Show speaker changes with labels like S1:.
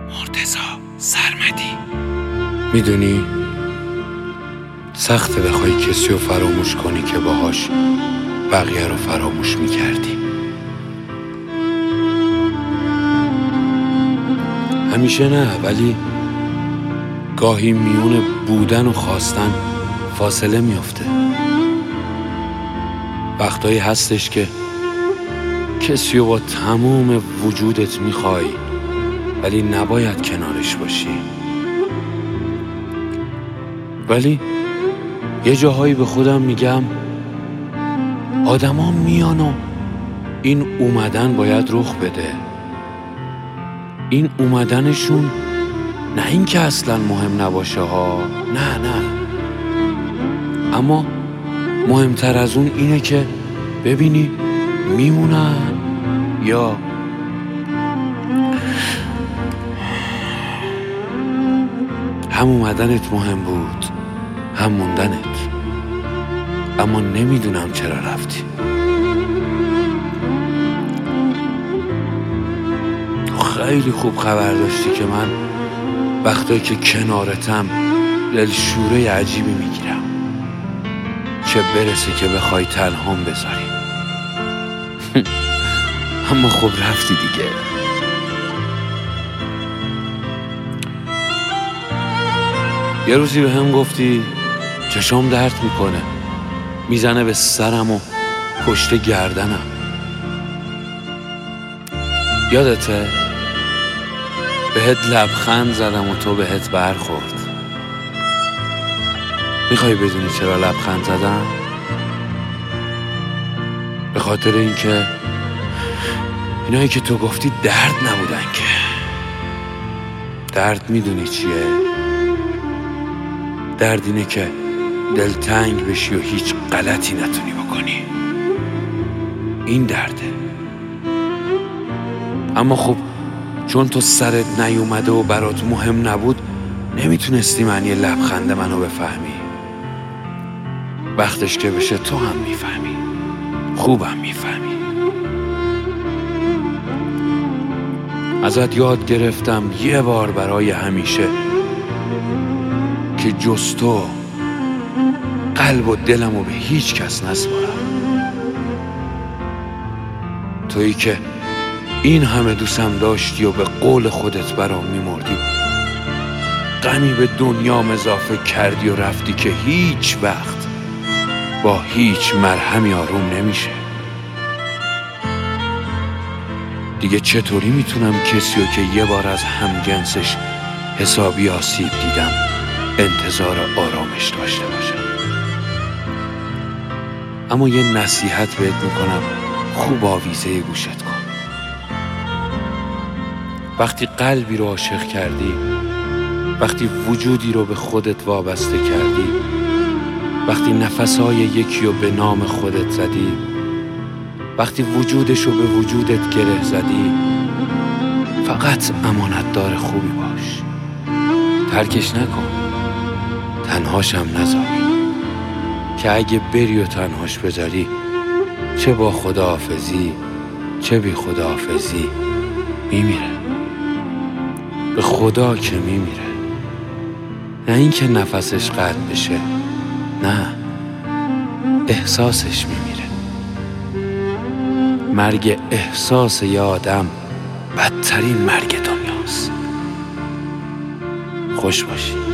S1: مرتضی سرمدی. میدونی سخته بخوای کسی رو فراموش کنی که باهاش بقیه رو فراموش میکردی. همیشه نه، ولی گاهی میون بودن و خواستن فاصله میفته. وقتایی هستش که کسی رو با تمام وجودت میخوای ولی نباید کنارش باشی. ولی یه جاهایی به خودم میگم آدما میان و این اومدن باید رخ بده. این اومدنشون نه این که اصلا مهم نباشه ها، نه، اما مهمتر از اون اینه که ببینی میمونن یا هم اومدنت مهم بود هم موندنت. اما نمیدونم چرا رفتی. خیلی خوب خبر داشتی که من وقتایی که کنارتم دلشوره عجیبی میگیرم، چه برسه که بخوای تنهام بذاری. اما خب رفتی دیگه. یه روزی به هم گفتی چشام درد میکنه، میزنه به سرم و پشت گردنم. یادته؟ بهت لبخند زدم و تو بهت برخورد. میخوای بدونی چرا لبخند زدم؟ به خاطر اینکه اینایی که تو گفتی درد نبودن که. درد میدونی چیه؟ درد اینه که دلتنگ بشی و هیچ غلطی نتونی بکنی. این درده. اما خب چون تو سرت نیومده و برات مهم نبود نمیتونستی معنی لبخند منو بفهمی. وقتش که بشه تو هم میفهمی، خوبم میفهمی. ازت یاد گرفتم یه بار برای همیشه که جز تو قلب و دلمو به هیچ کس نسپارم. تویی که این همه دوستم داشتی و به قول خودت برام میمردی، غمی به دنیام اضافه کردی و رفتی که هیچ وقت با هیچ مرهمی آروم نمیشه. دیگه چطوری میتونم کسی رو که یه بار از همجنسش حسابی آسیب دیدم انتظار آرامش داشته باشم؟ اما یه نصیحت بهت میکنم، خوب آویزه گوشت کن. وقتی قلبی رو عاشق کردی، وقتی وجودی رو به خودت وابسته کردی، وقتی نفسهای یکی رو به نام خودت زدی، وقتی وجودش رو به وجودت گره زدی، فقط امانتدار خوبی باش. ترکش نکن، تنهاشم نذار، که اگه بری و تنهاش بذاری چه با خداحافظی چه بی خداحافظی میمیره. به خدا که میمیره، نه اینکه نفسش قطع بشه، نه، احساسش میمیره. مرگ احساس یه آدم بدترین مرگ دنیاست. خوش باشی.